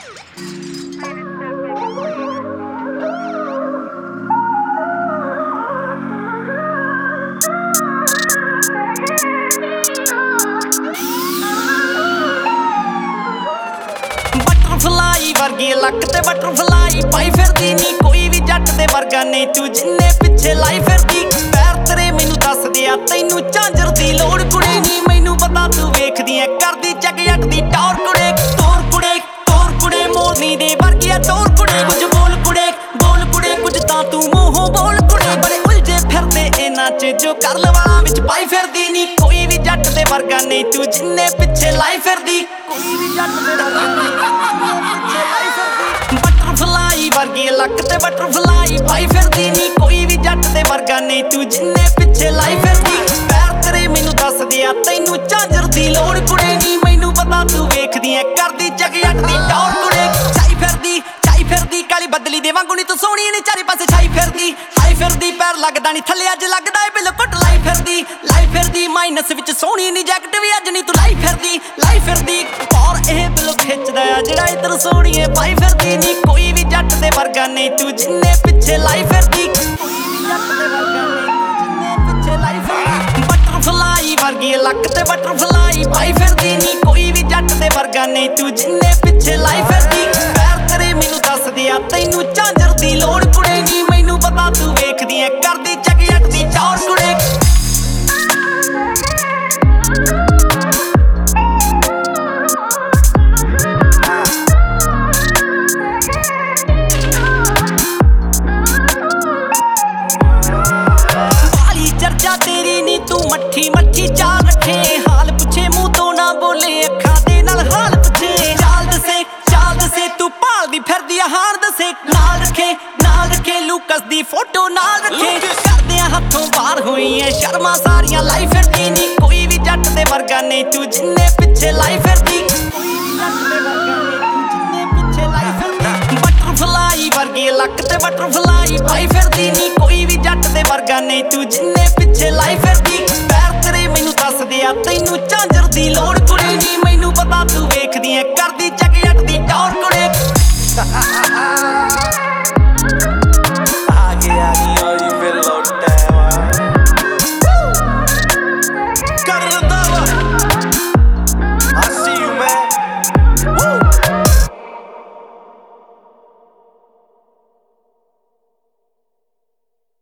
Butterfly ਵਰਗੀ ਲੱਕ ਤੇ butterfly ਪਾਈ ਫਿਰਦੀ ਨੀ ਕੋਈ ਵੀ ਜੱਟ ਦੇ ਵਰਗਾ ਨਹੀਂ ਤੂੰ ਜਿੰਨੇ ਪਿੱਛੇ ਲਾਈ ਫਿਰਦੀ। ਪੈਰ ਤੇਰੇ ਮੈਨੂੰ ਦੱਸ ਦਿਆ ਤੈਨੂੰ ਝਾਂਜਰ ਦੀ ਲੋੜ ਕੁੜੇ ਨੀ ਮੈਨੂੰ ਪਤਾ ਤੂੰ ਵੇਖਦੀ ਐ ਕਰਦੀ ਚੱਕ ਜੱਟ ਦੀ ਟੌਰ ਕੁੜੇ। ਤੋਰ ਕੁੜੇ ਮੋਰਨੀ ਦੇ ਵਰਗੀ ਆ ਟੌਰ ਕੁੜੇ। ਕੁਝ ਬੋਲ ਕੁੜੇ ਕੁਝ ਤਾਂ ਤੂੰ ਮੂੰਹੋਂ ਬੋਲ ਕੁੜੇ। ਬੜੇ ਉਲਝੇ ਫਿਰਦੇ ਇਹਨਾਂ ਚ ਜੋ ਕਰ ਲਵਾਂ ਵਿੱਚ ਪਾਈ ਫਿਰਦੀ ਨੀ ਕੋਈ ਵੀ ਜੱਟ ਦੇ ਵਰਗਾ ਨਹੀਂ ਤੂੰ ਜਿੰਨੇ ਪਿੱਛੇ ਲਾਈ ਫਿਰਦੀ। ਕੋਈ ਵੀ ਜੱਟ ਦੇ ਵਰਗਾ ਨਹੀਂ ਬਟਰਫਲਾਈ ਵਰਗੀ ਲੱਕ ਤੇ ਬਟਰਫਲਾਈ ਪਾਈ ਫਿਰਦੀ ਨੀ ਕੋਈ ਵੀ ਜੱਟ ਦੇ ਵਰਗਾ ਨਹੀਂ ਤੂੰ ਜਿੰਨੇ ਪਿੱਛੇ ਲਾਈ ਫਿਰਦੀ। ਪੈਰ ਤੇਰੇ ਮੈਨੂੰ ਦੱਸ ਦਿਆ ਤੈਨੂੰ ਝਾਂਜਰ ਦੀ ਲੋੜ ਕੁੜੇ ਨੀ ਮੈਨੂੰ ਪਤਾ ਤੂੰ ਵੇਖਦੀ ਐ ਕਰਦੀ ਚੱਕ ਜੱਟ ਦੀ ਟੌਰ ਕੁੜੇ। ਛਾਈ ਫਿਰਦੀ ਕਾਲੀ ਬਦਲੀ ਦੇ ਵਾਂਗੂ ਨੀ ਤੂੰ ਸੋਹਣੀ ਨੀ ਚਾਰੇ ਪਾਸੇ ਛਾਈ ਫਿਰਦੀ ਪੈਰ ਲੱਗਦਾ ਨੀ ਥੱਲੇ ਅੱਜ ਲੱਗਦਾ ਏ ਬਿਲ ਘੁੱਟ ਲਾਈ ਫਿਰਦੀ ਮਾਈਨਸ ਵਿੱਚ ਸੋਹਣੀ ਨੀ ਜੈਕਟ ਵੀ ਅੱਜ ਨੀ ਤੂੰ ਲਾਈ ਫਿਰਦੀ ਔਰ ਇਹ ਬਿਲ ਖਿੱਚਦਾ ਆ ਜਿਹੜਾ ਇਧਰ ਸੋਹਣੀ ਏ ਪਾਈ ਫਿਰਦੀ ਨੀ ਕੋਈ ਵੀ ਜੱਟ ਦੇ ਵਰਗਾ ਨਹੀਂ ਤੂੰ ਜਿੰਨੇ ਪਿੱਛੇ ਲਾਈ ਫਿਰਦੀ। ਕੋਈ ਵੀ ਜੱਟ ਦੇ ਵਰਗਾ ਨਹੀਂ ਤੂੰ ਜਿੰਨੇ ਪਿੱਛੇ ਲਾਈ ਫਿਰਦੀ। ਬਟਰਫਲਾਈ ਵਰਗੀ ਲੱਕ ਤੇ ਬਟਰਫਲਾਈ ਪਾਈ ਫਿਰਦੀ ਨੀ ਕੋਈ ਵੀ ਜੱਟ ਦੇ ਵਰਗਾ ਨਹੀਂ ਤੂੰ ਜਿੰਨੇ ਪਿੱਛੇ ਲਾਈ ਫਿਰਦੀ। ਪੈਰ ਤੇਰੇ ਮੈਨੂੰ ਦੱਸ ਦਿਆ ਤੈਨੂੰ ਝਾਂਜਰ ਦੀ ਲੋੜ ਕੁੜੇ ਨੀ ਮੈਨੂੰ ਪਤਾ ਤੂੰ ਵੇਖਦੀ ਐ ਕਰਦੀ ਚੱਕ ਜੱਟ ਦੀ ਟੌਰ ਕੁੜੇ। ਚਰਚਾ ਤੇਰੀ ਨੀ ਤੂੰ ਮੱਠੀ ਚਾਲ ਰੱਖੇ ਹਾਲ ਪੁੱਛੇ ਮੂੰਹ ਤੋਂ ਨਾ ਬੋਲੇ ਅੱਖਾਂ ਦੇ ਨਾਲ ਹਾਲ ਪੁੱਛੇ। ਚਾਲ ਦੱਸੇ ਤੂੰ ਭਾਲਦੀ ਫਿਰਦੀ ਆ ਹਾਰ ਦੱਸੇ ਨਾਲ ਰੱਖੇ ਲੂਕਸ ਦੀ ਫੋਟੋ ਨਾਲ ਰੱਖੇ। ਕਰਦਿਆਂ ਹੱਥੋਂ ਬਾਹਰ ਹੋਈ ਐ ਸ਼ਰਮਾਂ ਸਾਰੀਆਂ ਲਾਈ ਫਿਰਦੀ ਨੀ ਕੋਈ ਵੀ ਜੱਟ ਦੇ ਵਰਗਾ ਨਹੀਂ ਤੂੰ ਜਿੰਨੇ ਪਿੱਛੇ ਲਾਈ ਫਿਰਦੀ। ਕੋਈ ਵੀ ਜੱਟ ਦੇ ਵਰਗਾ ਨਹੀਂ ਤੂੰ ਜਿੰਨੇ ਪਿੱਛੇ ਲਾਈ ਫਿਰਦੀ। ਬਟਰਫਲਾਈ ਵਰਗੀ ਲੱਕ ਤੇ ਬਟਰਫਲਾਈ ਪਾਈ ਫਿਰਦੀ ਨੀ ਕੋਈ ਵੀ ਜੱਟ ਦੇ ਵਰਗਾ ਨਹੀਂ ਤੂੰ ਜਿੰਨੇ ਪਿੱਛੇ ਲਾਈ ਫਿਰਦੀ। ਪੈਰ ਤੇਰੇ ਮੈਨੂੰ ਦੱਸ ਦਿਆ ਤੈਨੂੰ ਝਾਂਜਰ ਦੀ ਲੋੜ